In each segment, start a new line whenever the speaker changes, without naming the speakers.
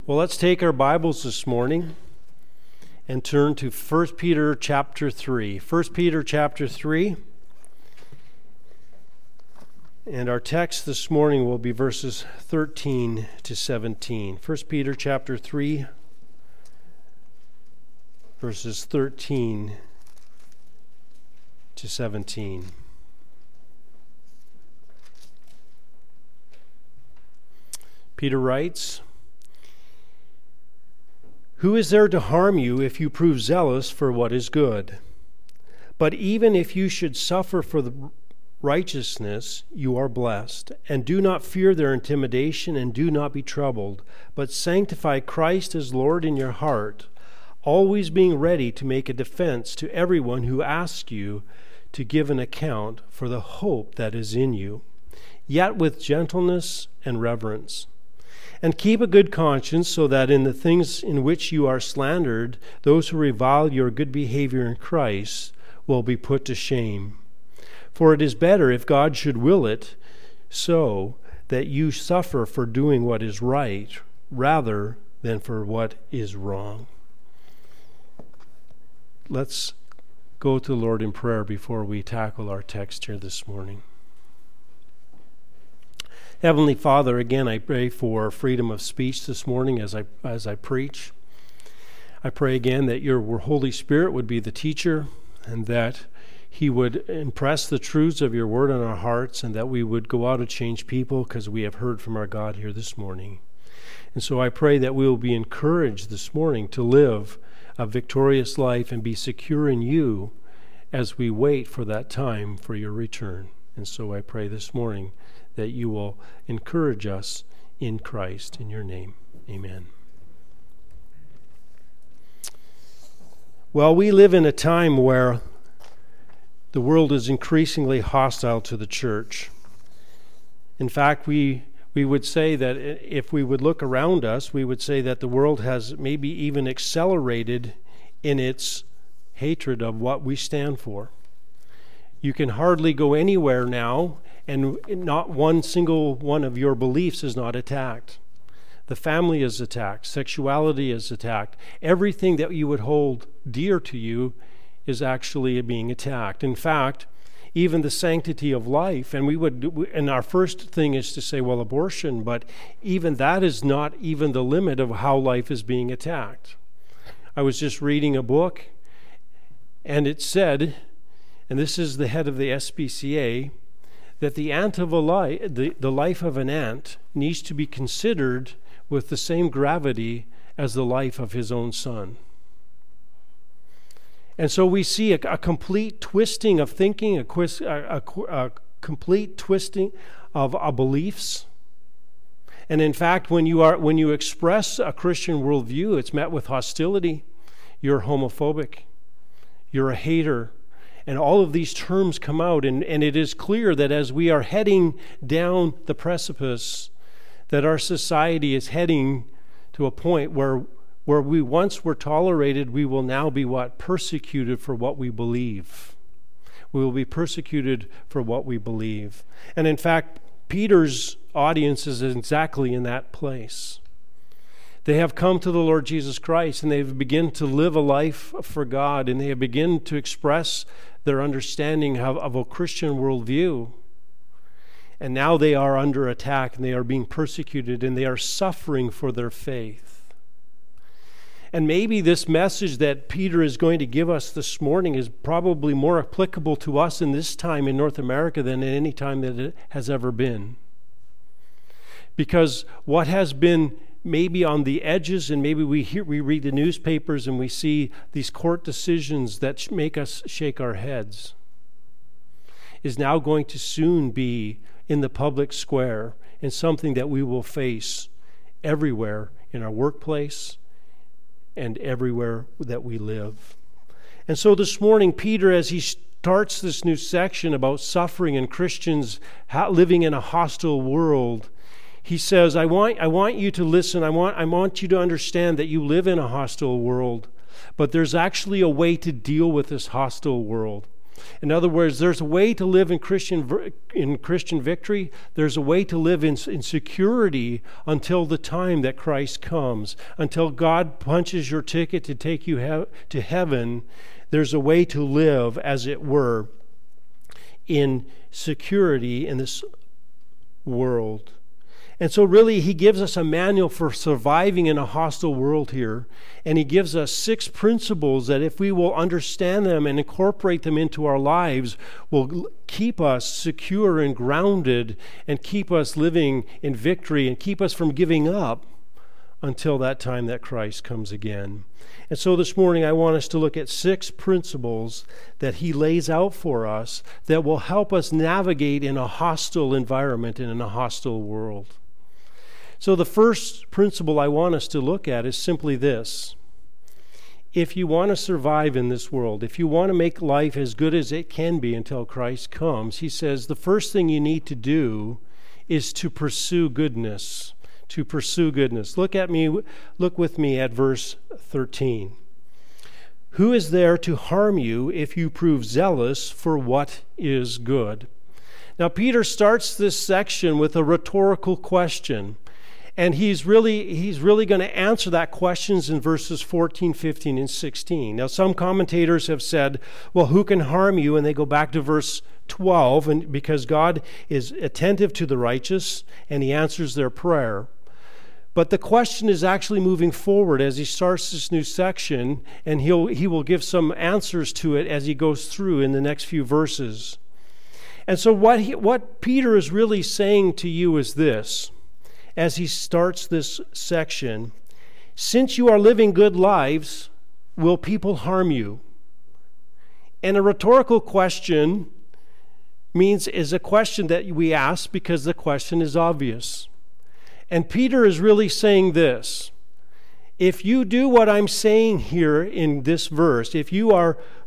Well, let's take our Bibles this morning and turn to 1 Peter chapter 3. 1 Peter chapter 3. And our text this morning will be verses 13 to 17. 1 Peter chapter 3, verses 13 to 17. Peter writes, "Who is there to harm you if you prove zealous for what is good? But even if you should suffer for the righteousness, you are blessed. And do not fear their intimidation, and do not be troubled, but sanctify Christ as Lord in your heart, always being ready to make a defense to everyone who asks you to give an account for the hope that is in you, yet with gentleness and reverence. And keep a good conscience, so that in the things in which you are slandered, those who revile your good behavior in Christ will be put to shame. For it is better, if God should will it, so that you suffer for doing what is right, rather than for what is wrong." Let's go to the Lord in prayer before we tackle our text here this morning. Heavenly Father, again, I pray for freedom of speech this morning as I preach. I pray again that your Holy Spirit would be the teacher, and that He would impress the truths of your word on our hearts, and that we would go out and change people because we have heard from our God here this morning. And so I pray that we will be encouraged this morning to live a victorious life and be secure in you as we wait for that time for your return. And so I pray this morning that you will encourage us in Christ. In your name, amen. Well, we live in a time where the world is increasingly hostile to the church. In fact, we would say that if we would look around us, we would say that the world has maybe even accelerated in its hatred of what we stand for. You can hardly go anywhere now and not one single one of your beliefs is not attacked. The family is attacked. Sexuality is attacked. Everything that you would hold dear to you is actually being attacked. In fact, even the sanctity of life, and our first thing is to say, well, abortion, but even that is not even the limit of how life is being attacked. I was just reading a book, and it said, and this is the head of the SPCA, that the life of an ant needs to be considered with the same gravity as the life of his own son. And so we see a complete twisting of thinking, a complete twisting of our beliefs. And in fact, when you express a Christian worldview, it's met with hostility. You're homophobic. You're a hater. And all of these terms come out, and it is clear that as we are heading down the precipice, that our society is heading to a point where we once were tolerated, we will now be persecuted for what we believe. We will be persecuted for what we believe. And in fact, Peter's audience is exactly in that place. They have come to the Lord Jesus Christ, and they've begun to live a life for God, and they have begun to express their understanding of a Christian worldview. And now they are under attack, and they are being persecuted, and they are suffering for their faith. And maybe this message that Peter is going to give us this morning is probably more applicable to us in this time in North America than at any time that it has ever been. Because what has been maybe on the edges, and maybe we read the newspapers and we see these court decisions that make us shake our heads, is now going to soon be in the public square, and something that we will face everywhere in our workplace and everywhere that we live. And so this morning, Peter, as he starts this new section about suffering and Christians living in a hostile world, he says, I want you to listen. I want you to understand that you live in a hostile world, but there's actually a way to deal with this hostile world. In other words, there's a way to live in Christian victory. There's a way to live in security until the time that Christ comes. Until God punches your ticket to take you to heaven, there's a way to live, as it were, in security in this world. And so really, he gives us a manual for surviving in a hostile world here. And he gives us 6 principles that if we will understand them and incorporate them into our lives, will keep us secure and grounded and keep us living in victory and keep us from giving up until that time that Christ comes again. And so this morning I want us to look at 6 principles that he lays out for us that will help us navigate in a hostile environment and in a hostile world. So the first principle I want us to look at is simply this. If you want to survive in this world, if you want to make life as good as it can be until Christ comes, he says the first thing you need to do is to pursue goodness. To pursue goodness. Look with me at verse 13. Who is there to harm you if you prove zealous for what is good? Now Peter starts this section with a rhetorical question. And he's really going to answer that questions in verses 14, 15, and 16. Now, some commentators have said, well, who can harm you? And they go back to verse 12, and because God is attentive to the righteous, and he answers their prayer. But the question is actually moving forward as he starts this new section, and he will give some answers to it as he goes through in the next few verses. And so what Peter is really saying to you is this. As he starts this section, since you are living good lives, will people harm you? And a rhetorical question is a question that we ask because the question is obvious. And Peter is really saying this. If you do what I'm saying here in this verse, if you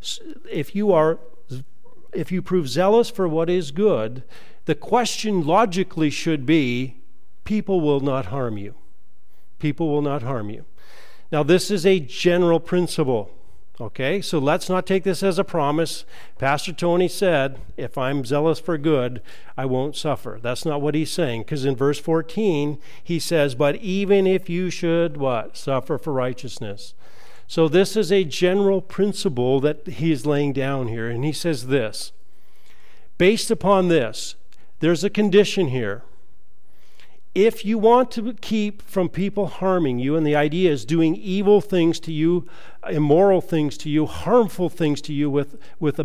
prove zealous for what is good, the question logically should be, people will not harm you. People will not harm you. Now, this is a general principle, okay? So let's not take this as a promise. Pastor Tony said, if I'm zealous for good, I won't suffer. That's not what he's saying, because in verse 14, he says, but even if you should, what? Suffer for righteousness. So this is a general principle that he's laying down here, and he says this. Based upon this, there's a condition here. If you want to keep from people harming you, and the idea is doing evil things to you, immoral things to you, harmful things to you with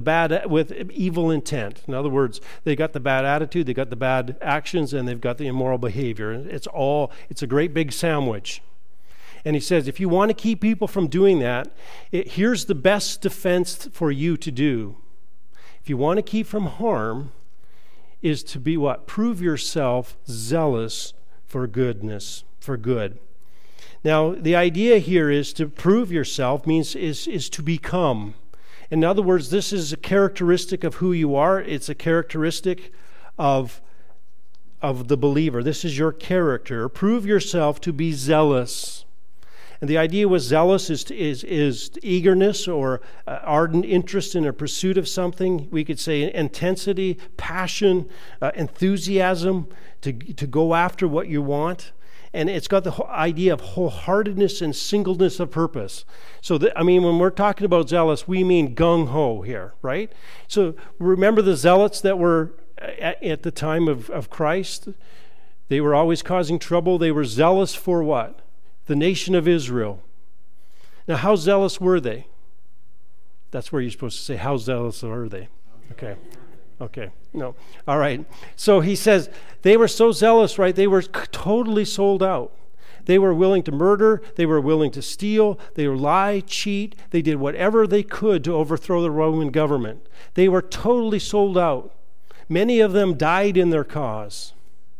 evil intent. In other words, they got the bad attitude, they got the bad actions, and they've got the immoral behavior. It's a great big sandwich. And he says, if you want to keep people from doing that, here's the best defense for you to do. If you want to keep from harm, is to be what? Prove yourself zealous for goodness, for good. Now, the idea here is to prove yourself is to become. In other words, this is a characteristic of who you are. It's a characteristic of the believer. This is your character. Prove yourself to be zealous. And the idea with zealous is eagerness or ardent interest in a pursuit of something. We could say intensity, passion, enthusiasm to go after what you want. And it's got the whole idea of wholeheartedness and singleness of purpose. So, when we're talking about zealous, we mean gung-ho here, right? So remember the zealots that were at the time of Christ? They were always causing trouble. They were zealous for what? The nation of Israel. Now, how zealous were they? That's where you're supposed to say, how zealous are they? Okay. No. All right. So he says, they were so zealous, right? They were totally sold out. They were willing to murder. They were willing to steal. They would lie, cheat. They did whatever they could to overthrow the Roman government. They were totally sold out. Many of them died in their cause.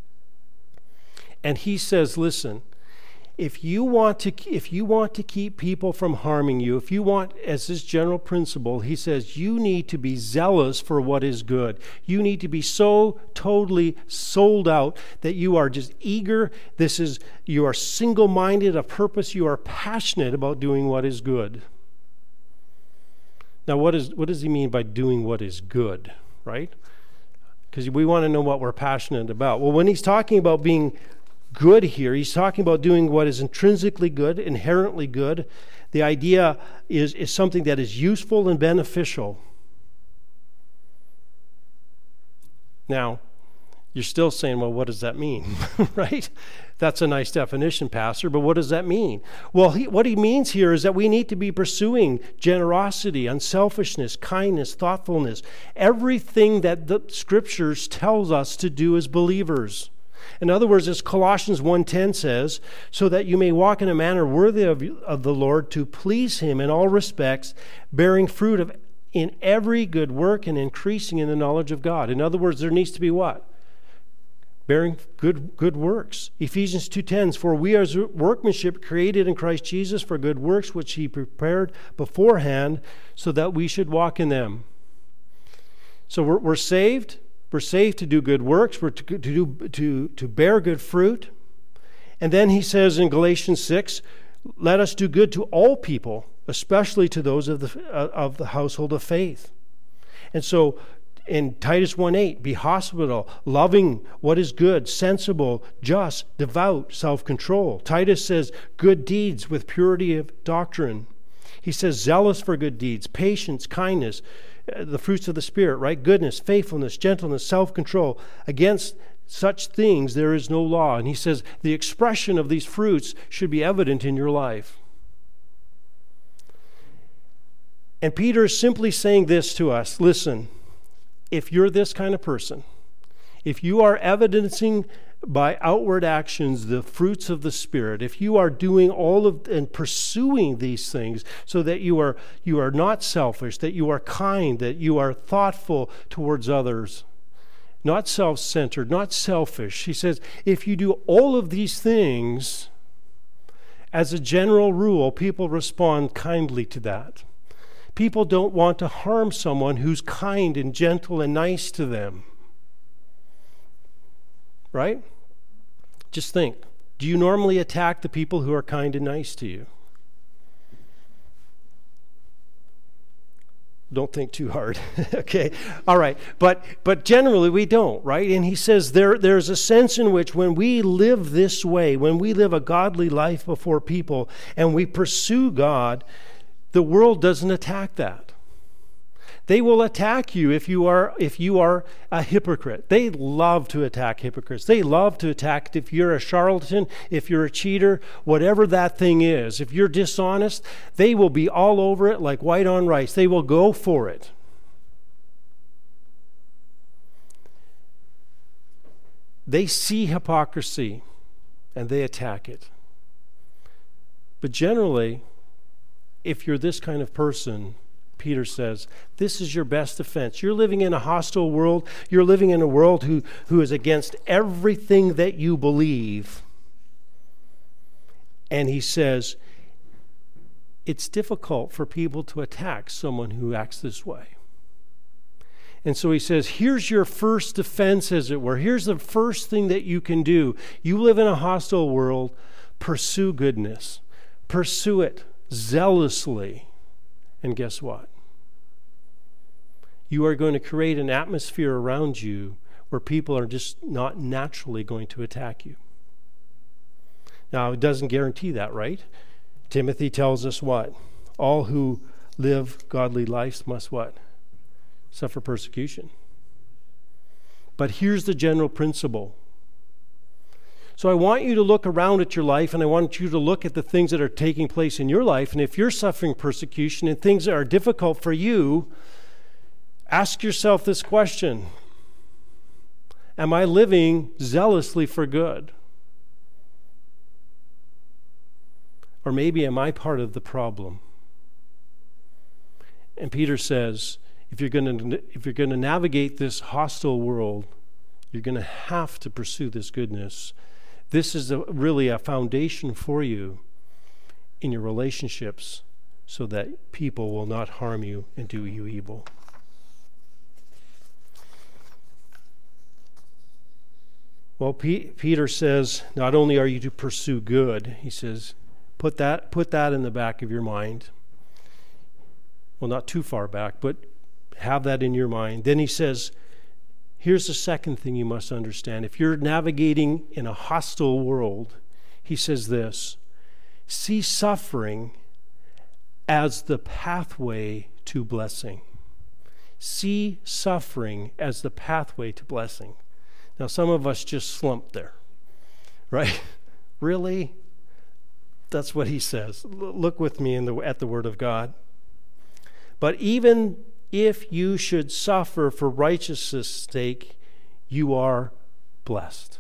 And he says, listen, if you want to keep people from harming you, if you want, as this general principle, he says, you need to be zealous for what is good. You need to be so totally sold out that you are just eager. You are single-minded of purpose. You are passionate about doing what is good. Now, what does he mean by doing what is good, right? Because we want to know what we're passionate about. Well, when he's talking about being good here, he's talking about doing what is intrinsically good, inherently good. The idea is something that is useful and beneficial. Now, you're still saying, well, what does that mean, right? That's a nice definition, Pastor, but what does that mean? Well, what he means here is that we need to be pursuing generosity, unselfishness, kindness, thoughtfulness, everything that the Scriptures tells us to do as believers. In other words, as Colossians 1:10 says, so that you may walk in a manner worthy of the Lord, to please him in all respects, bearing fruit in every good work and increasing in the knowledge of God. In other words, there needs to be what? Bearing good works. Ephesians 2:10, for we are workmanship created in Christ Jesus for good works, which he prepared beforehand so that we should walk in them. So we're saved. We're saved to do good works. We're to bear good fruit. And then he says in Galatians 6, let us do good to all people, especially to those of the household of faith. And so in Titus 1:8, be hospitable, loving what is good, sensible, just, devout, self-control. Titus says good deeds with purity of doctrine. He says zealous for good deeds, patience, kindness, the fruits of the Spirit, right? Goodness, faithfulness, gentleness, self-control. Against such things there is no law. And he says the expression of these fruits should be evident in your life. And Peter is simply saying this to us. Listen, if you're this kind of person, if you are evidencing by outward actions the fruits of the Spirit, if you are doing all of and pursuing these things so that you are not selfish, that you are kind, that you are thoughtful towards others, not self-centered, not selfish. He says, if you do all of these things, as a general rule, people respond kindly to that. People don't want to harm someone who's kind and gentle and nice to them. Right? Just think. Do you normally attack the people who are kind and nice to you? Don't think too hard. Okay? All right. But generally we don't, right? And he says there's a sense in which when we live this way, when we live a godly life before people and we pursue God, the world doesn't attack that. They will attack you if you are a hypocrite. They love to attack hypocrites. They love to attack if you're a charlatan, if you're a cheater, whatever that thing is. If you're dishonest, they will be all over it like white on rice. They will go for it. They see hypocrisy and they attack it. But generally, if you're this kind of person, Peter says, this is your best defense. You're living in a hostile world. You're living in a world who is against everything that you believe. And he says, it's difficult for people to attack someone who acts this way. And so he says, here's your first defense, as it were. Here's the first thing that you can do. You live in a hostile world. Pursue goodness. Pursue it zealously. And guess what? You are going to create an atmosphere around you where people are just not naturally going to attack you. Now, it doesn't guarantee that, right? Timothy tells us what? All who live godly lives must what? Suffer persecution. But here's the general principle. So I want you to look around at your life, and I want you to look at the things that are taking place in your life. And if you're suffering persecution and things that are difficult for you, ask yourself this question. Am I living zealously for good? Or maybe am I part of the problem? And Peter says, if you're going to navigate this hostile world, you're going to have to pursue this goodness. This is really a foundation for you in your relationships so that people will not harm you and do you evil. Well, Peter says, not only are you to pursue good, he says, put that in the back of your mind. Well, not too far back, but have that in your mind. Then he says, here's the second thing you must understand. If you're navigating in a hostile world, he says this, see suffering as the pathway to blessing. See suffering as the pathway to blessing. Now, some of us just slumped there, right? Really? That's what he says. Look with me at the Word of God. But even if you should suffer for righteousness' sake, you are blessed.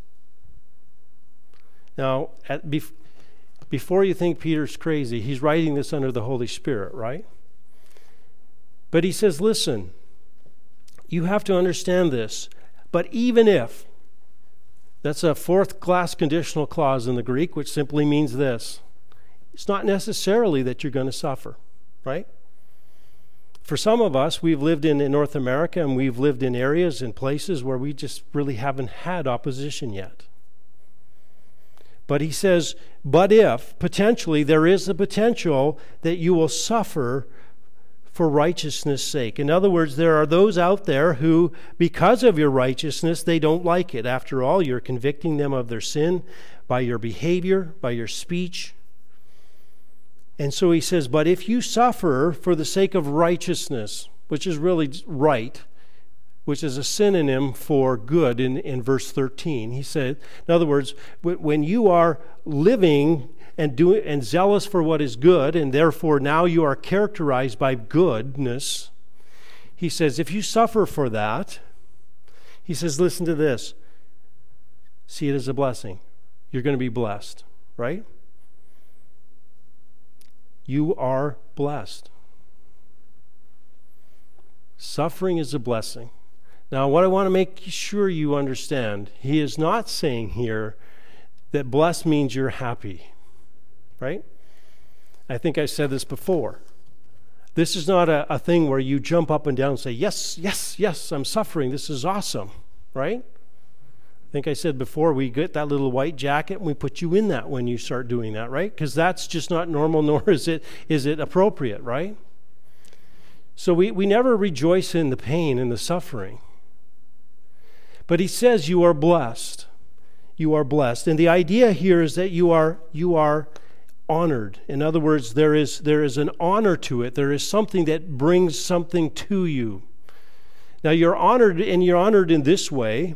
Now, before you think Peter's crazy, he's writing this under the Holy Spirit, right? But he says, listen, you have to understand this. But even if, that's a fourth class conditional clause in the Greek, which simply means this. It's not necessarily that you're going to suffer, right? For some of us, we've lived in North America, and we've lived in areas and places where we just really haven't had opposition yet. But he says, but if, potentially, there is the potential that you will suffer for righteousness' sake. In other words, there are those out there who, because of your righteousness, they don't like it. After all, you're convicting them of their sin by your behavior, by your speech. And so he says, but if you suffer for the sake of righteousness, which is really right, which is a synonym for good in verse 13, he said, in other words, when you are living and zealous for what is good, and therefore now you are characterized by goodness, he says, if you suffer for that, he says, listen to this, see it as a blessing. You're going to be blessed, right? You are blessed. Suffering is a blessing. Now, what I want to make sure you understand, he is not saying here that blessed means you're happy, right? I think I said this before. This is not a thing where you jump up and down and say, yes, yes, yes, I'm suffering. This is awesome, right? I think I said before, we get that little white jacket and we put you in that when you start doing that, right? Because that's just not normal, nor is it appropriate, right? So we never rejoice in the pain and the suffering. But he says you are blessed. You are blessed. And the idea here is that you are honored. In other words, there is an honor to it. There is something that brings something to you. Now you're honored, and you're honored in this way.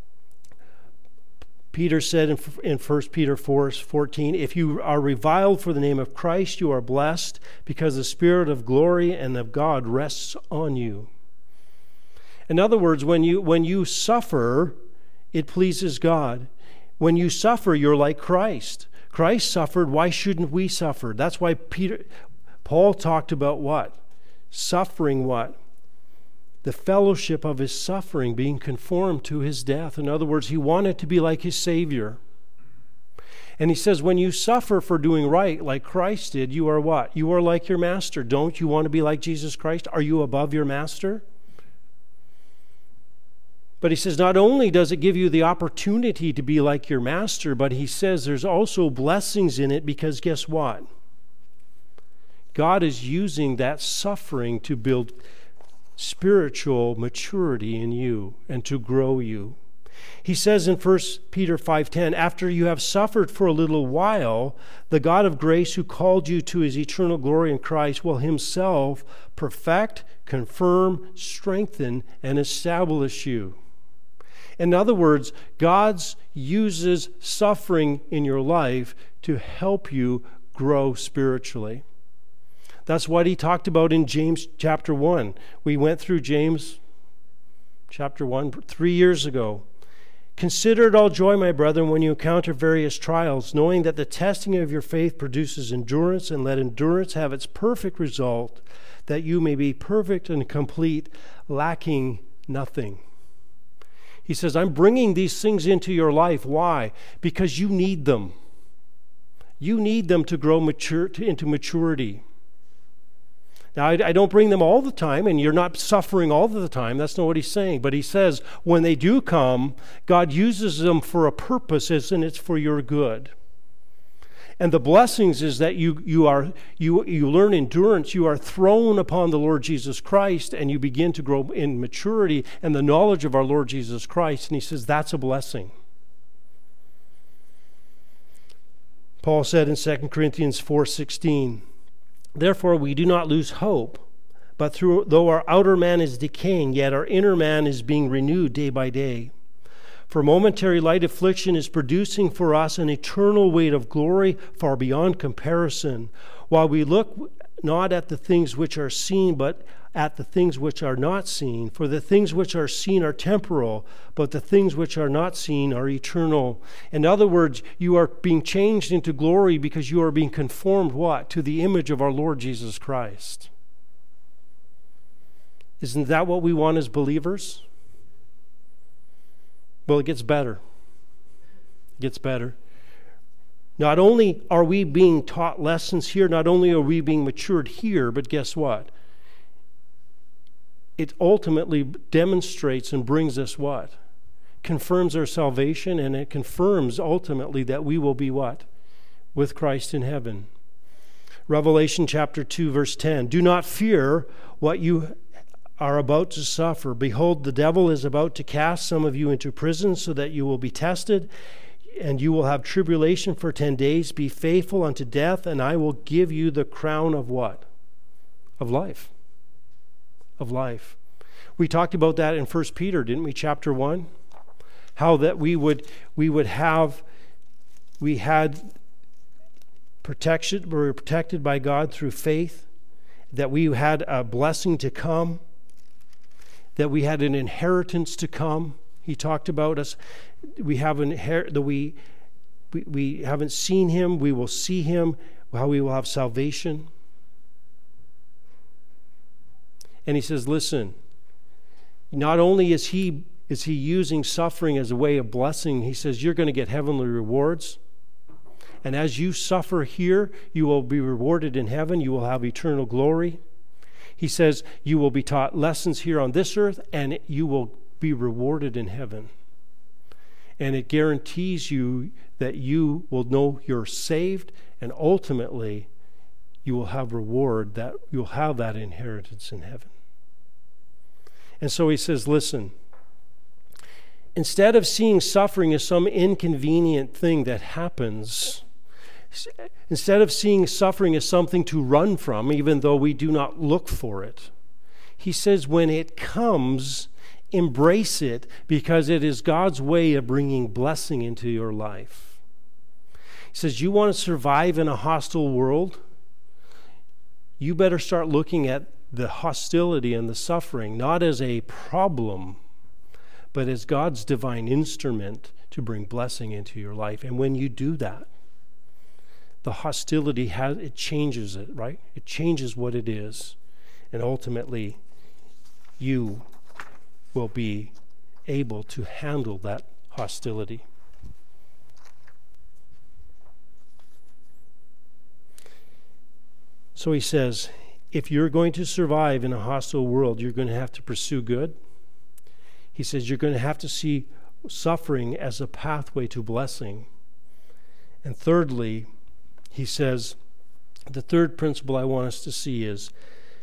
Peter said in 1 Peter 4:14, if you are reviled for the name of Christ, you are blessed because the Spirit of glory and of God rests on you. In other words, when you suffer, it pleases God. When you suffer, you're like Christ. Christ suffered. Why shouldn't we suffer? That's why Paul talked about what? Suffering what? The fellowship of his suffering, being conformed to his death. In other words, he wanted to be like his Savior. And he says, when you suffer for doing right, like Christ did, you are what? You are like your master. Don't you want to be like Jesus Christ? Are you above your master? But he says, not only does it give you the opportunity to be like your master, but he says there's also blessings in it, because guess what? God is using that suffering to build spiritual maturity in you and to grow you. He says in 1 Peter 5:10, after you have suffered for a little while, the God of grace who called you to his eternal glory in Christ will himself perfect, confirm, strengthen, and establish you. In other words, God uses suffering in your life to help you grow spiritually. That's what he talked about in James chapter 1. We went through James chapter 1 3 years ago. Consider it all joy, my brethren, when you encounter various trials, knowing that the testing of your faith produces endurance, and let endurance have its perfect result, that you may be perfect and complete, lacking nothing. He says, I'm bringing these things into your life. Why? Because you need them. You need them to grow into maturity. Now, I don't bring them all the time, and you're not suffering all the time. That's not what he's saying. But he says, when they do come, God uses them for a purpose, and it's for your good. And the blessings is that you learn endurance. You are thrown upon the Lord Jesus Christ, and you begin to grow in maturity and the knowledge of our Lord Jesus Christ. And he says that's a blessing. Paul said in 2 Corinthians 4:16, "Therefore we do not lose hope, but though our outer man is decaying, yet our inner man is being renewed day by day. For momentary light affliction is producing for us an eternal weight of glory far beyond comparison, while we look not at the things which are seen, but at the things which are not seen. For the things which are seen are temporal, but the things which are not seen are eternal." In other words, you are being changed into glory because you are being conformed, what? To the image of our Lord Jesus Christ. Isn't that what we want as believers? Well, it gets better. It gets better. Not only are we being taught lessons here, not only are we being matured here, but guess what? It ultimately demonstrates and brings us what? Confirms our salvation, and it confirms ultimately that we will be what? With Christ in heaven. Revelation chapter 2, verse 10. "Do not fear what you are about to suffer. Behold, the devil is about to cast some of you into prison so that you will be tested, and you will have tribulation for 10 days. Be faithful unto death, and I will give you the crown of what? Of life. Of life." We talked about that in 1 Peter, didn't we? Chapter 1. How that we had protection, we were protected by God through faith, that we had a blessing to come, that we had an inheritance to come. He talked about us. We have we haven't seen him. We will see him. How we will have salvation. And he says, listen. Not only is he using suffering as a way of blessing, he says you're going to get heavenly rewards. And as you suffer here, you will be rewarded in heaven. You will have eternal glory. He says you will be taught lessons here on this earth, and you will be rewarded in heaven. And it guarantees you that you will know you're saved, and ultimately you will have reward, that you'll have that inheritance in heaven. And so he says, listen, instead of seeing suffering as some inconvenient thing that happens, instead of seeing suffering as something to run from, even though we do not look for it, he says when it comes, embrace it, because it is God's way of bringing blessing into your life. He says, you want to survive in a hostile world? You better start looking at the hostility and the suffering not as a problem, but as God's divine instrument to bring blessing into your life. And when you do that, the hostility it changes it, right? It changes what it is. And ultimately, you will be able to handle that hostility. So he says, if you're going to survive in a hostile world, you're going to have to pursue good. He says you're going to have to see suffering as a pathway to blessing. And thirdly, he says, the third principle I want us to see is,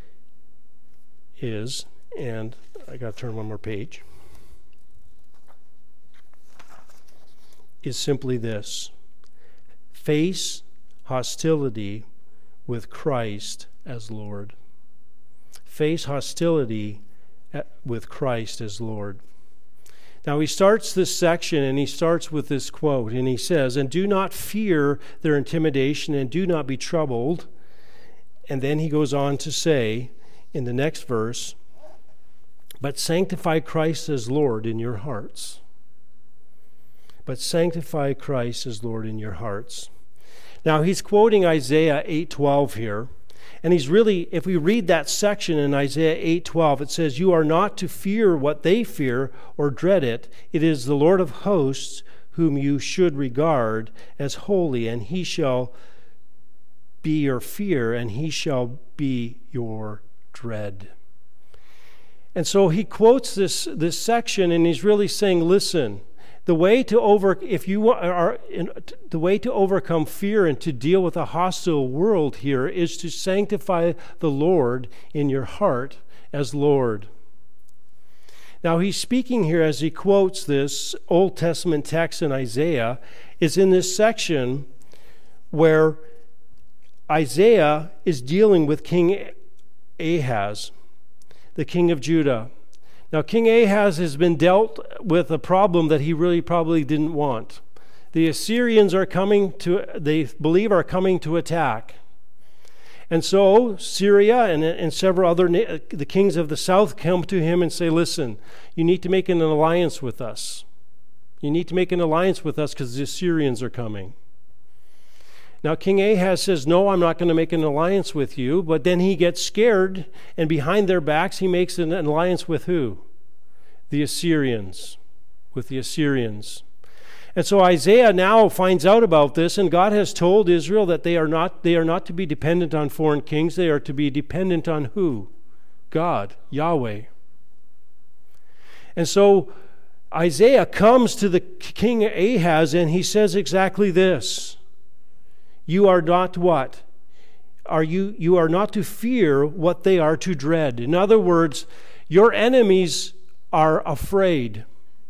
and I got to turn one more page, is simply this: face hostility with Christ as Lord. Face hostility with Christ as Lord. Now he starts this section and he starts with this quote, and he says, "And do not fear their intimidation, and do not be troubled." And then he goes on to say in the next verse, "But sanctify Christ as Lord in your hearts." But sanctify Christ as Lord in your hearts. Now he's quoting Isaiah 8:12 here. And he's really, if we read that section in Isaiah 8:12, it says, "You are not to fear what they fear or dread it. It is the Lord of hosts whom you should regard as holy, and he shall be your fear, and he shall be your dread." And so he quotes this section, and he's really saying, listen, the way to overcome fear and to deal with a hostile world here is to sanctify the Lord in your heart as Lord. Now he's speaking here as he quotes this Old Testament text in Isaiah, is in this section where Isaiah is dealing with King Ahaz, the king of Judah. Now, King Ahaz has been dealt with a problem that he really probably didn't want. The Assyrians they believe are coming to attack. And so Syria and several other, the kings of the south come to him and say, listen, you need to make an alliance with us. You need to make an alliance with us because the Assyrians are coming. Now, King Ahaz says, no, I'm not going to make an alliance with you. But then he gets scared, and behind their backs, he makes an alliance with who? The Assyrians. With the Assyrians. And so Isaiah now finds out about this, and God has told Israel that they are not to be dependent on foreign kings. They are to be dependent on who? God, Yahweh. And so Isaiah comes to the king Ahaz, and he says exactly this. You are not what? You are not to fear what they are to dread. In other words, your enemies are afraid.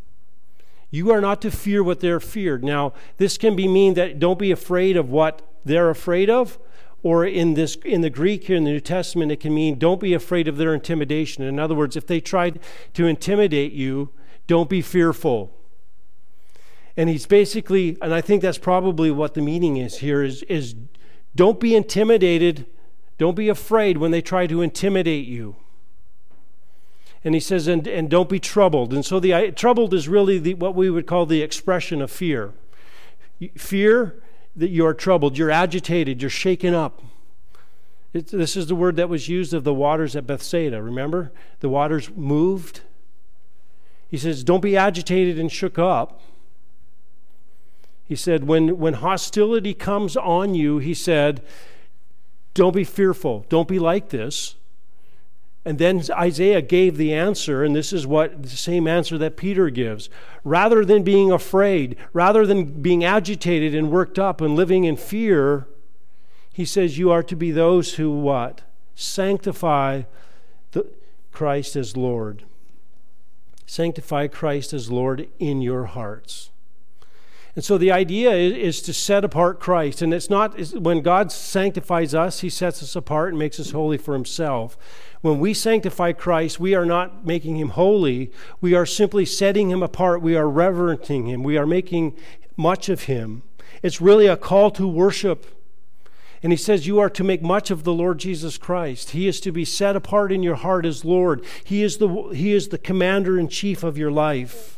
You are not to fear what they're feared. Now, this can mean that don't be afraid of what they're afraid of, or in the Greek here in the New Testament, it can mean don't be afraid of their intimidation. In other words, if they tried to intimidate you, don't be fearful. And he's basically, and I think that's probably what the meaning is here, is don't be intimidated, don't be afraid when they try to intimidate you. And he says, and don't be troubled. And so the troubled is really what we would call the expression of fear. Fear that you are troubled, you're agitated, you're shaken up. This is the word that was used of the waters at Bethsaida, remember? The waters moved. He says, don't be agitated and shook up. He said, when hostility comes on you, he said, don't be fearful. Don't be like this. And then Isaiah gave the answer, and this is the same answer that Peter gives. Rather than being afraid, rather than being agitated and worked up and living in fear, he says you are to be those who what? Sanctify Christ as Lord. Sanctify Christ as Lord in your hearts. And so the idea is to set apart Christ. And it's not, when God sanctifies us, he sets us apart and makes us holy for himself. When we sanctify Christ, we are not making him holy. We are simply setting him apart. We are reverencing him. We are making much of him. It's really a call to worship. And he says you are to make much of the Lord Jesus Christ. He is to be set apart in your heart as Lord. He is the commander-in-chief of your life.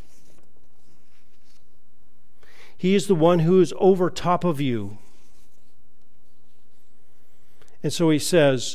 He is the one who is over top of you. And so he says,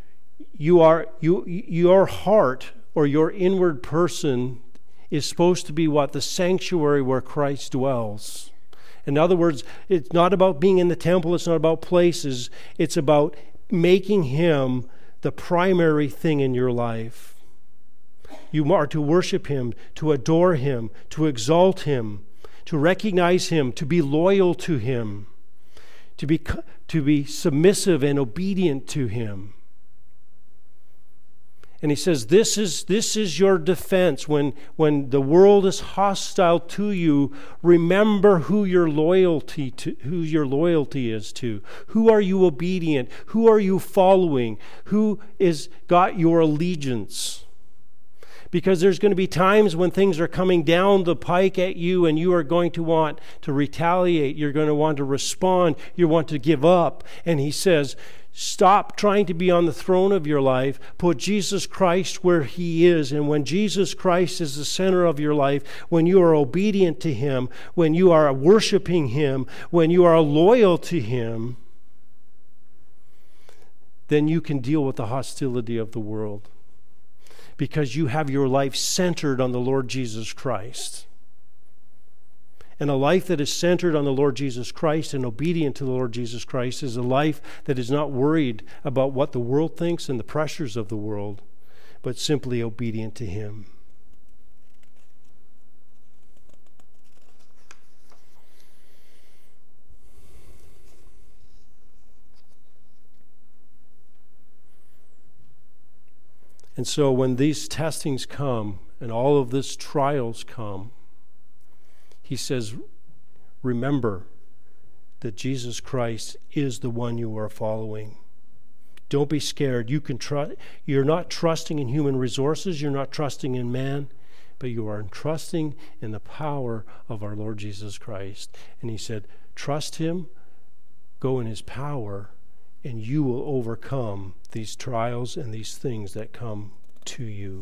your heart or your inward person is supposed to be what? The sanctuary where Christ dwells. In other words, it's not about being in the temple, it's not about places, it's about making him the primary thing in your life. You are to worship him, to adore him, to exalt him, to recognize him, to be loyal to him, to be submissive and obedient to him. And he says, this is your defense. When the world is hostile to you, remember who your loyalty is to. Who are you obedient? Who are you following? Who is got your allegiance? Because there's going to be times when things are coming down the pike at you and you are going to want to retaliate. You're going to want to respond. You want to give up. And he says, stop trying to be on the throne of your life. Put Jesus Christ where he is. And when Jesus Christ is the center of your life, when you are obedient to him, when you are worshiping him, when you are loyal to him, then you can deal with the hostility of the world. Because you have your life centered on the Lord Jesus Christ. And a life that is centered on the Lord Jesus Christ and obedient to the Lord Jesus Christ is a life that is not worried about what the world thinks and the pressures of the world, but simply obedient to him. And so when these testings come and all of these trials come, he says, remember that Jesus Christ is the one you are following. Don't be scared. You're not trusting in human resources. You're not trusting in man, but you are trusting in the power of our Lord Jesus Christ. And he said, trust him, go in his power, and you will overcome these trials and these things that come to you.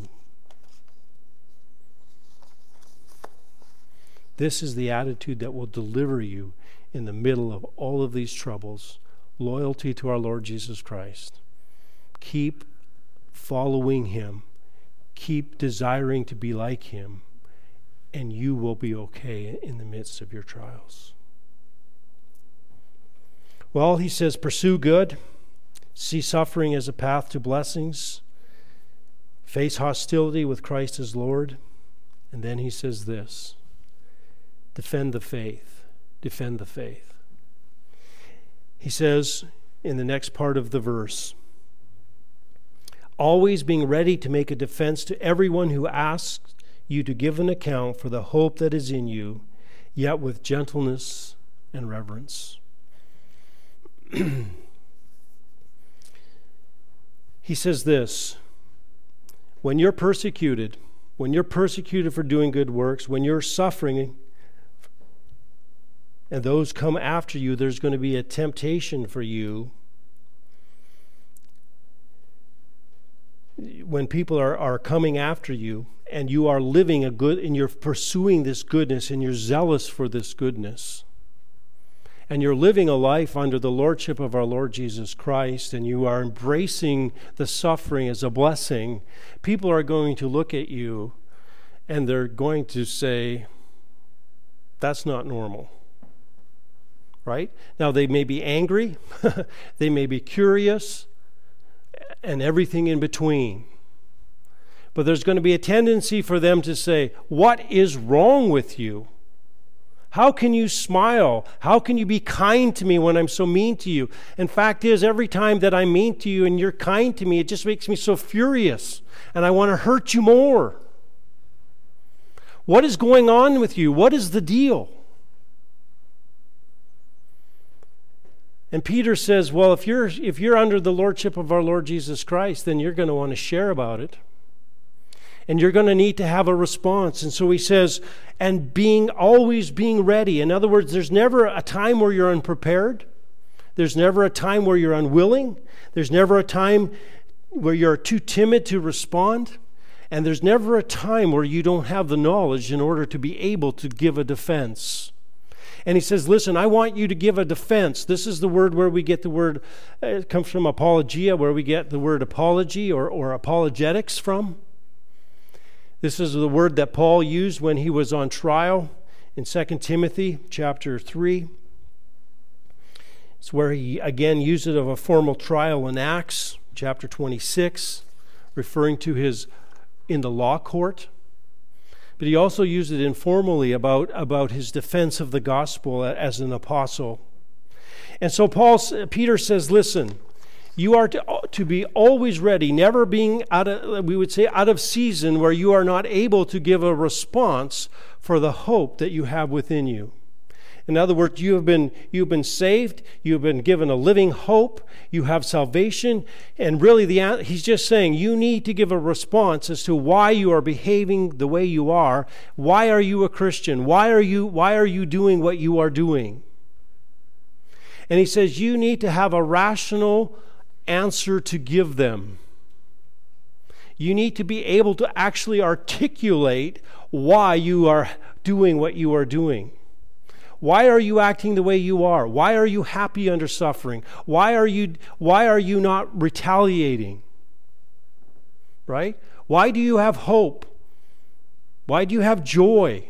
This is the attitude that will deliver you in the middle of all of these troubles. Loyalty to our Lord Jesus Christ. Keep following him. Keep desiring to be like him, and you will be okay in the midst of your trials. Well, he says, pursue good, see suffering as a path to blessings, face hostility with Christ as Lord, and then he says this, defend the faith, defend the faith. He says in the next part of the verse, always being ready to make a defense to everyone who asks you to give an account for the hope that is in you, yet with gentleness and reverence. He says this, when you're persecuted for doing good works, when you're suffering and those come after you, there's going to be a temptation for you. When people are coming after you and you are living a good, and you're pursuing this goodness and you're zealous for this goodness, and you're living a life under the lordship of our Lord Jesus Christ, and you are embracing the suffering as a blessing, people are going to look at you and they're going to say, that's not normal. Right? Now, they may be angry, they may be curious, and everything in between. But there's going to be a tendency for them to say, what is wrong with you? How can you smile? How can you be kind to me when I'm so mean to you? And fact is, every time that I'm mean to you and you're kind to me, it just makes me so furious, and I want to hurt you more. What is going on with you? What is the deal? And Peter says, well, if you're under the lordship of our Lord Jesus Christ, then you're going to want to share about it. And you're going to need to have a response. And so he says, and always being ready. In other words, there's never a time where you're unprepared. There's never a time where you're unwilling. There's never a time where you're too timid to respond. And there's never a time where you don't have the knowledge in order to be able to give a defense. And he says, listen, I want you to give a defense. This is the word where we get the word, it comes from apologia, where we get the word apology or apologetics from. This is the word that Paul used when he was on trial in 2 Timothy chapter 3. It's where he again used it of a formal trial in Acts chapter 26, referring to his in the law court. But he also used it informally about his defense of the gospel as an apostle. And so Peter says, listen, you are to be always ready, never being out of season where you are not able to give a response for the hope that you have within you. In other words, you've been saved, you've been given a living hope, you have salvation, and really he's just saying you need to give a response as to why you are behaving the way you are. Why are you a Christian? Why are you doing what you are doing? And he says you need to have a rational answer to give them. You need to be able to actually articulate why you are doing what you are doing. Why are you acting the way you are? Why are you happy under suffering? Why are you not retaliating? Right? Why do you have hope? Why do you have joy?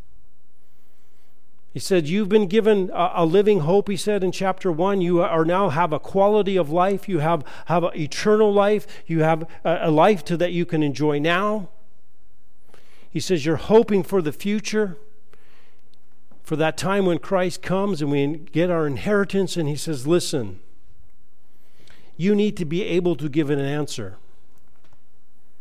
He said, you've been given a living hope, he said in chapter 1. You are now have a quality of life. You have an eternal life. You have a life that you can enjoy now. He says you're hoping for the future, for that time when Christ comes and we get our inheritance. And he says, listen, you need to be able to give an answer.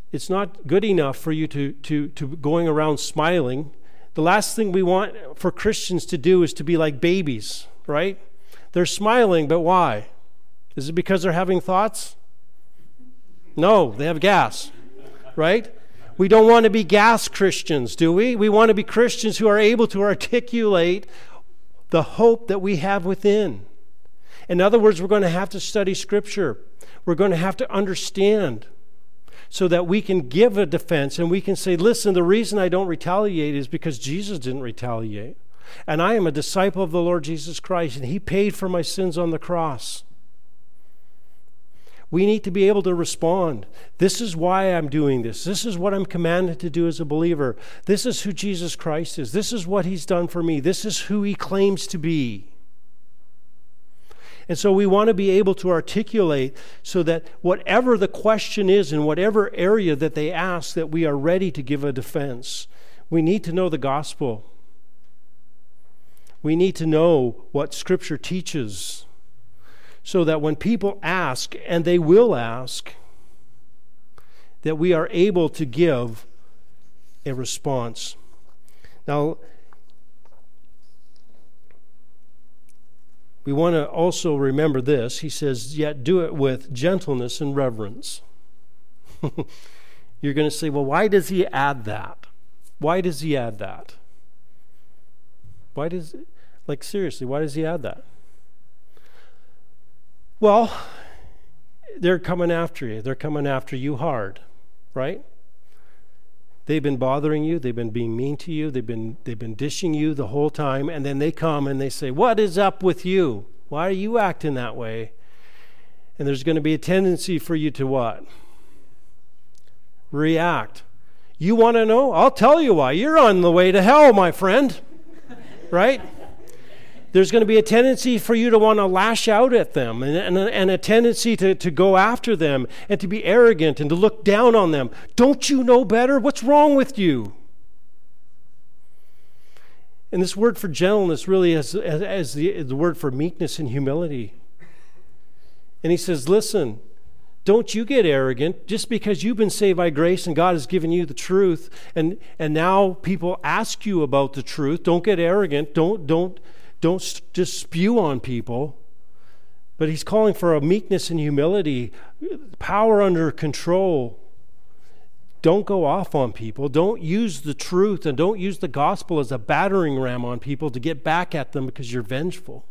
It's not good enough for you to going around smiling. The last thing we want for Christians to do is to be like babies, right? They're smiling, but why? Is it because they're having thoughts? No, they have gas, right? We don't want to be gas Christians, do we? We want to be Christians who are able to articulate the hope that we have within. In other words, we're going to have to study Scripture. We're going to have to understand so that we can give a defense and we can say, listen, the reason I don't retaliate is because Jesus didn't retaliate. And I am a disciple of the Lord Jesus Christ, and He paid for my sins on the cross. We need to be able to respond. This is why I'm doing this. This is what I'm commanded to do as a believer. This is who Jesus Christ is. This is what He's done for me. This is who He claims to be. And so we want to be able to articulate so that whatever the question is in whatever area that they ask, that we are ready to give a defense. We need to know the gospel. We need to know what Scripture teaches so that when people ask, and they will ask, that we are able to give a response. Now, we want to also remember this. He says, yet do it with gentleness and reverence. You're going to say, well, why does he add that? Why does he add that? Seriously, why does he add that? Well, they're coming after you. They're coming after you hard, right? They've been bothering you. They've been being mean to you. They've been dishing you the whole time. And then they come and they say, what is up with you? Why are you acting that way? And there's going to be a tendency for you to what? React. You want to know? I'll tell you why. You're on the way to hell, my friend. Right? There's going to be a tendency for you to want to lash out at them and a tendency to go after them and to be arrogant and to look down on them. Don't you know better? What's wrong with you? And this word for gentleness really is the word for meekness and humility. And he says, listen, don't you get arrogant just because you've been saved by grace and God has given you the truth and now people ask you about the truth. Don't get arrogant. Don't just spew on people. But he's calling for a meekness and humility, power under control. Don't go off on people. Don't use the truth and don't use the gospel as a battering ram on people to get back at them because you're vengeful.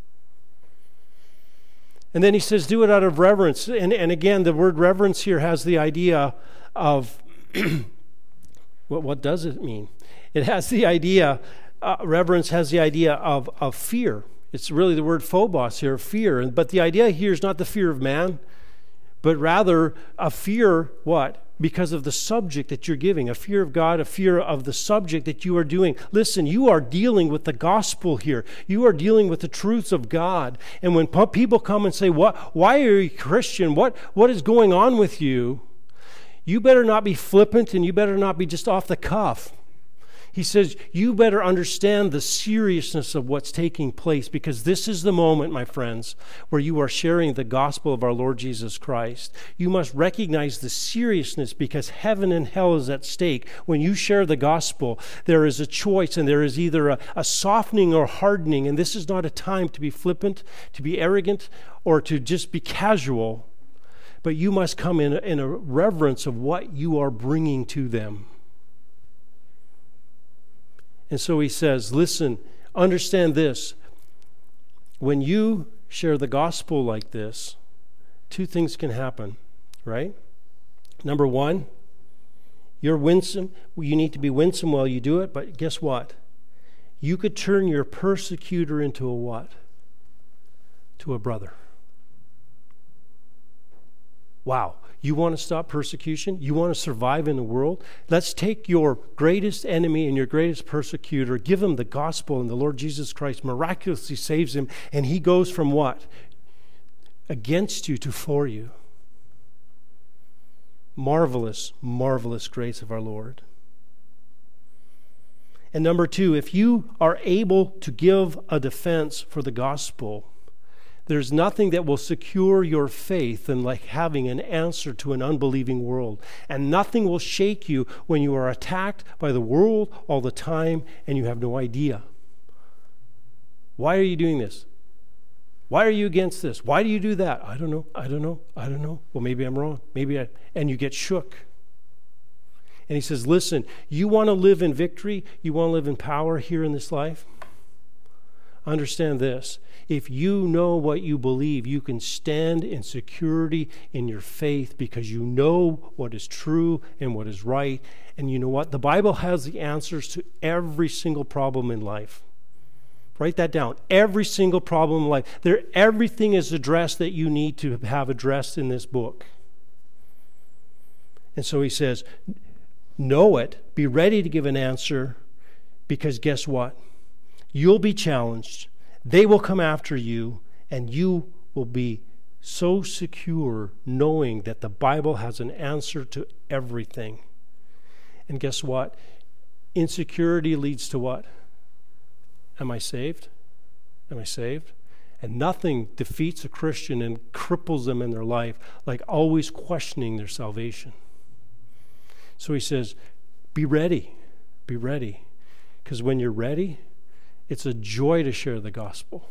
And then he says, do it out of reverence. And again, the word reverence here has the idea of, what does it mean? It has the idea, reverence has the idea of fear. It's really the word phobos here, fear. But the idea here is not the fear of man, but rather a fear, what? Because of the subject that you're giving, a fear of God, a fear of the subject that you are doing. Listen, you are dealing with the gospel here. You are dealing with the truths of God. And when people come and say, why are you Christian? What is going on with you? You better not be flippant and you better not be just off the cuff. He says, you better understand the seriousness of what's taking place because this is the moment, my friends, where you are sharing the gospel of our Lord Jesus Christ. You must recognize the seriousness because heaven and hell is at stake. When you share the gospel, there is a choice and there is either a softening or hardening, and this is not a time to be flippant, to be arrogant, or to just be casual, but you must come in a reverence of what you are bringing to them. And so he says, listen, understand this. When you share the gospel like this, two things can happen, right? Number one, you're winsome. You need to be winsome while you do it, but guess what? You could turn your persecutor into a what? To a brother. Wow. You want to stop persecution? You want to survive in the world? Let's take your greatest enemy and your greatest persecutor, give him the gospel, and the Lord Jesus Christ miraculously saves him, and he goes from what? Against you to for you. Marvelous, marvelous grace of our Lord. And number two, if you are able to give a defense for the gospel, There's nothing that will secure your faith than like having an answer to an unbelieving world. And nothing will shake you when you are attacked by the world all the time and you have no idea. Why are you doing this? Why are you against this? Why do you do that? I don't know. Well, maybe I'm wrong. And you get shook. And he says, listen, you want to live in victory? You want to live in power here in this life? Understand this. If you know what you believe, you can stand in security in your faith because you know what is true and what is right. And you know what? The Bible has the answers to every single problem in life. Write that down. Every single problem in life. Everything is addressed that you need to have addressed in this book. And so he says, know it. Be ready to give an answer because guess what? You'll be challenged. They will come after you, and you will be so secure knowing that the Bible has an answer to everything. And guess what? Insecurity leads to what? Am I saved? Am I saved? And nothing defeats a Christian and cripples them in their life like always questioning their salvation. So he says, be ready. Be ready. Because when you're ready, it's a joy to share the gospel.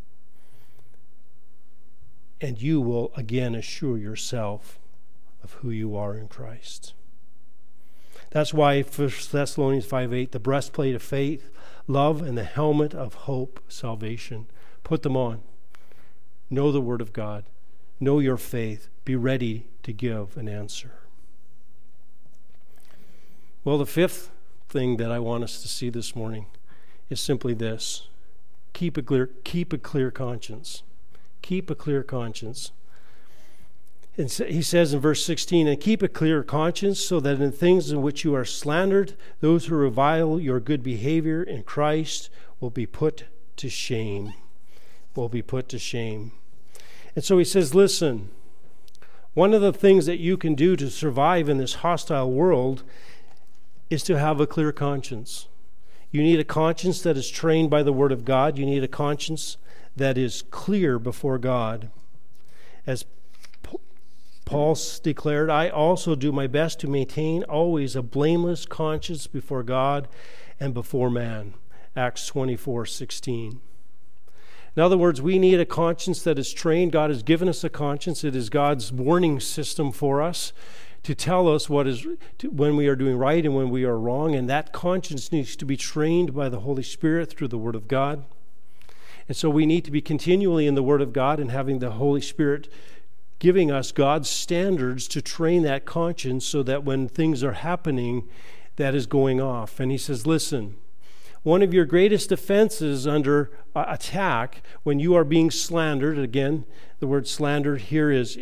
And you will again assure yourself of who you are in Christ. That's why 1 Thessalonians 5:8, the breastplate of faith, love, and the helmet of hope, salvation. Put them on. Know the Word of God. Know your faith. Be ready to give an answer. Well, the fifth thing that I want us to see this morning is simply this. Keep a clear conscience. Keep a clear conscience. And he says in verse 16, and keep a clear conscience so that in things in which you are slandered, those who revile your good behavior in Christ will be put to shame. Will be put to shame. And so he says, listen, one of the things that you can do to survive in this hostile world is to have a clear conscience. You need a conscience that is trained by the Word of God. You need a conscience that is clear before God. As Paul declared, I also do my best to maintain always a blameless conscience before God and before man. Acts 24:16. In other words, we need a conscience that is trained. God has given us a conscience. It is God's warning system for us to tell us when we are doing right and when we are wrong. And that conscience needs to be trained by the Holy Spirit through the Word of God. And so we need to be continually in the Word of God and having the Holy Spirit giving us God's standards to train that conscience so that when things are happening, that is going off. And he says, listen, one of your greatest defenses under attack when you are being slandered, again, the word slandered here is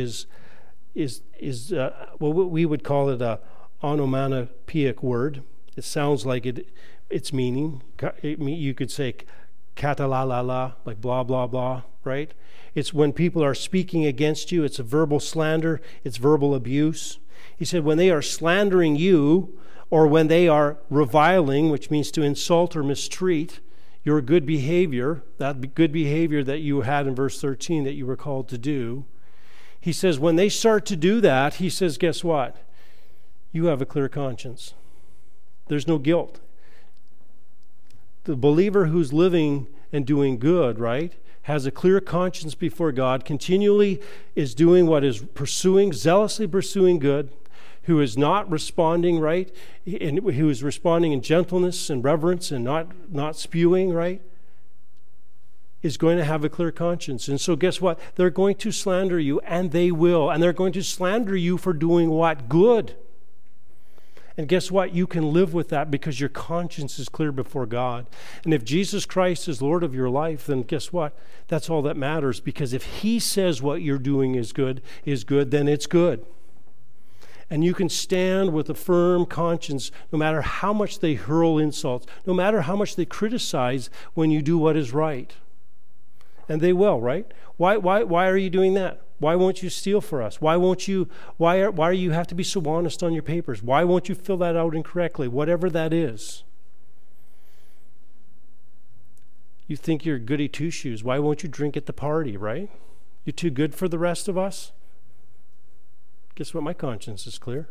what we would call it a onomatopoeic word. It sounds like its meaning. You could say katalalala, like blah, blah, blah, right? It's when people are speaking against you. It's a verbal slander. It's verbal abuse. He said when they are slandering you or when they are reviling, which means to insult or mistreat your good behavior, that good behavior that you had in verse 13 that you were called to do, he says when they start to do that, he says, guess what? You have a clear conscience. There's no guilt. The believer who's living and doing good, right, has a clear conscience before God, continually is doing what is zealously pursuing good, who is not responding, right, and who is responding in gentleness and reverence and not spewing, right, is going to have a clear conscience. And so guess what? They're going to slander you, and they will. And they're going to slander you for doing what? Good. And guess what? You can live with that because your conscience is clear before God. And if Jesus Christ is Lord of your life, then guess what? That's all that matters, because if He says what you're doing is good, then it's good. And you can stand with a firm conscience no matter how much they hurl insults, no matter how much they criticize when you do what is right. And they will, right? Why are you doing that? Why won't you steal for us? Why are you have to be so honest on your papers? Why won't you fill that out incorrectly? Whatever that is. You think you're goody two-shoes. Why won't you drink at the party, right? You're too good for the rest of us? Guess what? My conscience is clear.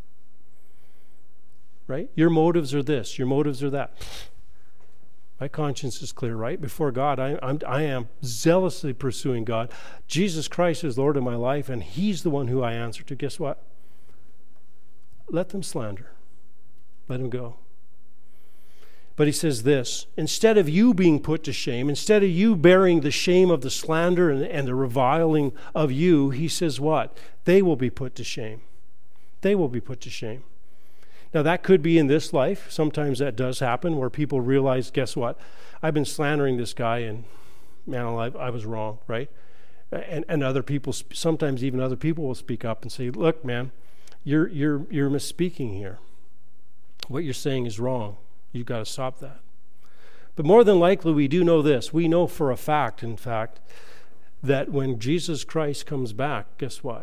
Right? Your motives are this. Your motives are that. My conscience is clear, right? Before God, I am zealously pursuing God. Jesus Christ is Lord of my life, and He's the one who I answer to. Guess what? Let them slander. Let Him go. But He says this, instead of you being put to shame, instead of you bearing the shame of the slander and the reviling of you, He says what? They will be put to shame. They will be put to shame. Now, that could be in this life. Sometimes that does happen where people realize, guess what? I've been slandering this guy, and man, I was wrong, right? And other people, sometimes even other people will speak up and say, look, man, you're misspeaking here. What you're saying is wrong. You've got to stop that. But more than likely, we do know this. We know for a fact, in fact, that when Jesus Christ comes back, guess what?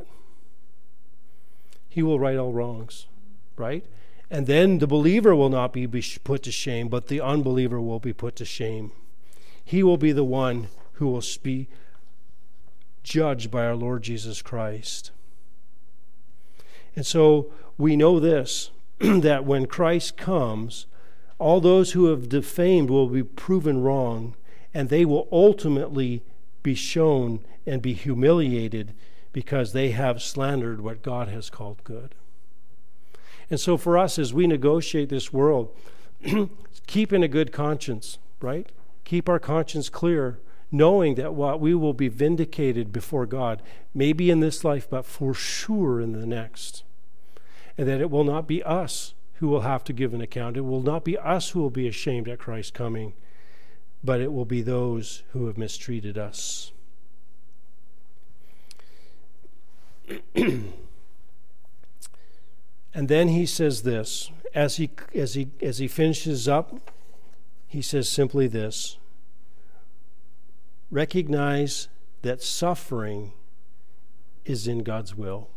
He will right all wrongs, right? And then the believer will not be put to shame, but the unbeliever will be put to shame. He will be the one who will be judged by our Lord Jesus Christ. And so we know this, that when Christ comes, all those who have defamed will be proven wrong, and they will ultimately be shown and be humiliated because they have slandered what God has called good. And so for us, as we negotiate this world, keeping a good conscience, right? Keep our conscience clear, knowing that what we will be vindicated before God, maybe in this life, but for sure in the next. And that it will not be us who will have to give an account. It will not be us who will be ashamed at Christ's coming, but it will be those who have mistreated us. And then he says this, as he finishes up, he says simply this: recognize that suffering is in God's will.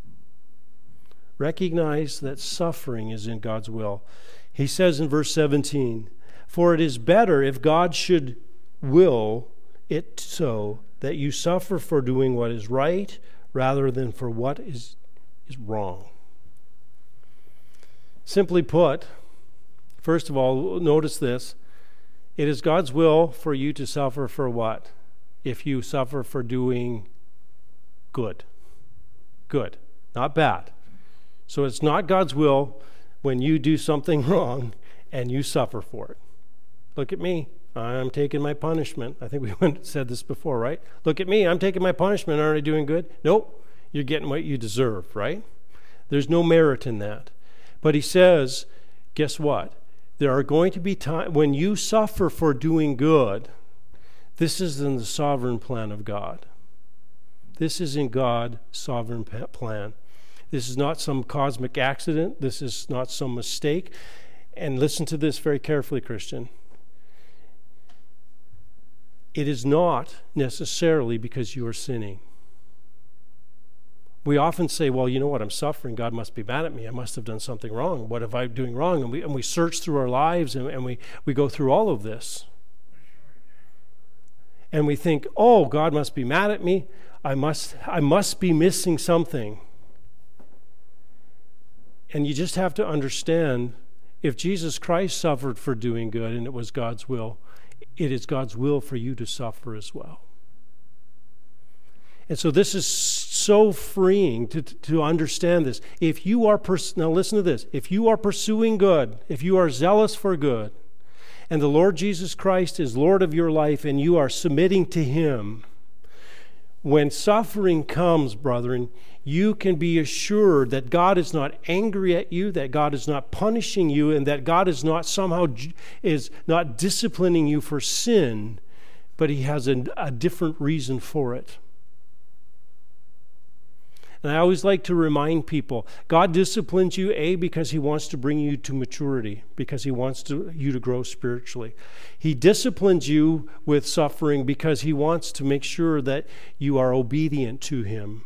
Recognize that suffering is in God's will. He says in verse 17, for it is better if God should will it so that you suffer for doing what is right rather than for what is wrong. Simply put, first of all, notice this. It is God's will for you to suffer for what? If you suffer for doing good. Good, not bad. So it's not God's will when you do something wrong and you suffer for it. Look at me. I'm taking my punishment. I think we said this before, right? Look at me. I'm taking my punishment. Aren't I doing good? Nope. You're getting what you deserve, right? There's no merit in that. But he says, guess what? There are going to be times when you suffer for doing good. This is in the sovereign plan of God. This is in God's sovereign plan. This is not some cosmic accident. This is not some mistake. And listen to this very carefully, Christian. It is not necessarily because you are sinning. We often say, well, you know what, I'm suffering. God must be mad at me. I must have done something wrong. What am I doing wrong? And we search through our lives and we go through all of this. And we think, oh, God must be mad at me. I must be missing something. And you just have to understand, if Jesus Christ suffered for doing good and it was God's will, it is God's will for you to suffer as well. And so this is so freeing to understand this. If you are, now listen to this, if you are pursuing good, if you are zealous for good, and the Lord Jesus Christ is Lord of your life and you are submitting to Him, when suffering comes, brethren, you can be assured that God is not angry at you, that God is not punishing you, and that God is not somehow is not disciplining you for sin, but He has a different reason for it. And I always like to remind people, God disciplines you, A, because He wants to bring you to maturity, because He wants you to grow spiritually. He disciplines you with suffering because He wants to make sure that you are obedient to Him.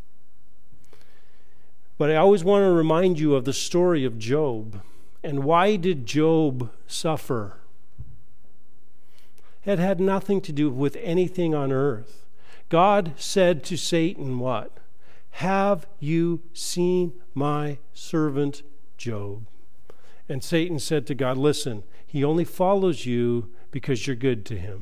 But I always want to remind you of the story of Job. And why did Job suffer? It had nothing to do with anything on earth. God said to Satan, what? Have you seen my servant Job? And Satan said to God, listen, he only follows you because you're good to him.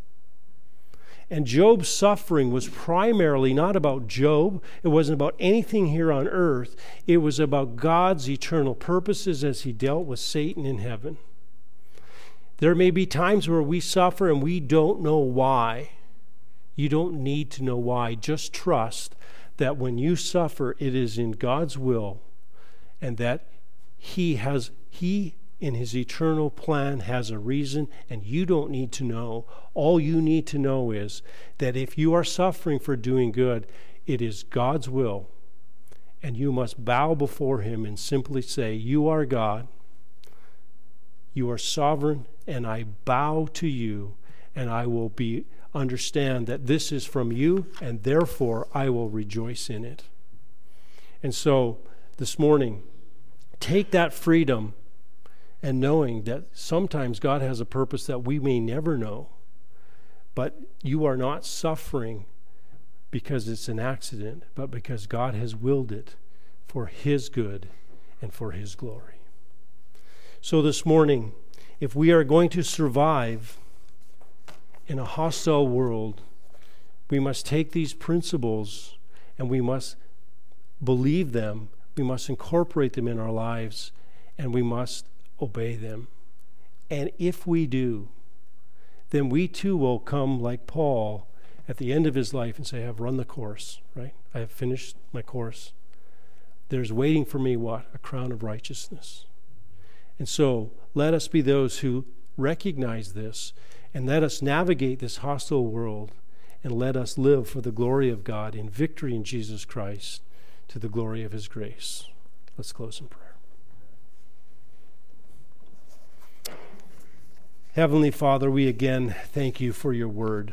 And Job's suffering was primarily not about Job. It wasn't about anything here on earth. It was about God's eternal purposes as he dealt with Satan in heaven. There may be times where we suffer and we don't know why. You don't need to know why. Just trust that when you suffer, it is in God's will, and that He in His eternal plan has a reason, and you don't need to know. All you need to know is that if you are suffering for doing good, it is God's will, and you must bow before Him and simply say, you are God, you are sovereign, and I bow to you, and I will understand that this is from you, and therefore I will rejoice in it. And so this morning, take that freedom and knowing that sometimes God has a purpose that we may never know, but you are not suffering because it's an accident, but because God has willed it for His good and for His glory. So this morning, if we are going to survive in a hostile world, we must take these principles and we must believe them, we must incorporate them in our lives, and we must obey them. And if we do, then we too will come like Paul at the end of his life and say, I have run the course, right? I have finished my course. There's waiting for me what? A crown of righteousness. And so let us be those who recognize this, and let us navigate this hostile world, and let us live for the glory of God in victory in Jesus Christ, to the glory of His grace. Let's close in prayer. Heavenly Father, we again thank you for your word.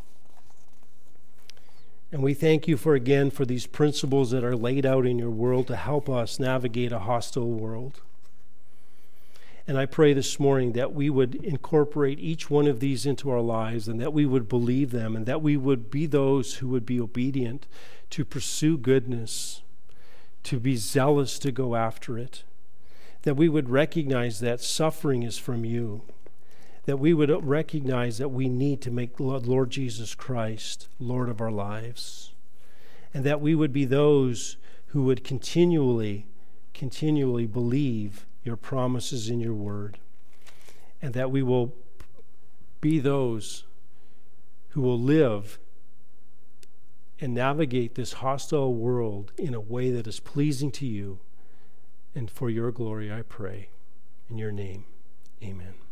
And we thank you for these principles that are laid out in your world to help us navigate a hostile world. And I pray this morning that we would incorporate each one of these into our lives, and that we would believe them, and that we would be those who would be obedient to pursue goodness, to be zealous to go after it, that we would recognize that suffering is from you, that we would recognize that we need to make Lord Jesus Christ Lord of our lives, and that we would be those who would continually believe your promises in your word, and that we will be those who will live and navigate this hostile world in a way that is pleasing to you. And for your glory I pray. In your name, amen.